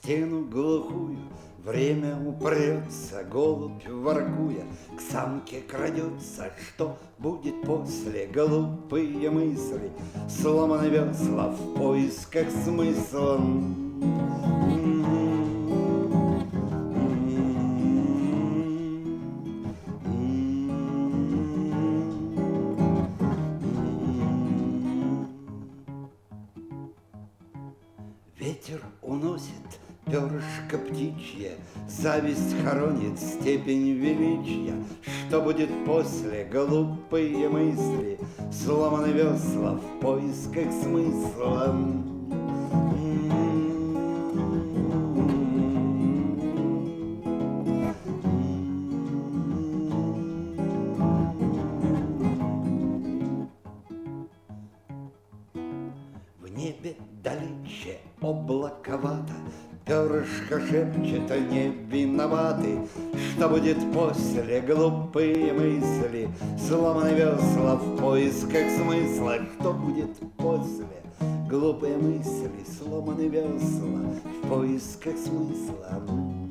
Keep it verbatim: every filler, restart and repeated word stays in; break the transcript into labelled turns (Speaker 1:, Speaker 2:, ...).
Speaker 1: стену глухую время упрется, голубь воркуя к самке крадется. Что будет после? Глупые мысли, сломаны весла в поисках смысла. Ветер уносит перышко птичье, зависть хоронит степень величия. Что будет после? Глупые мысли, сломаны весла в поисках смысла. В небе далече облаковато, перышко шепчет, не виноваты. Что будет после? Глупые мысли, сломаны весла в поисках смысла. Что будет после? Глупые мысли, сломаны весла в поисках смысла.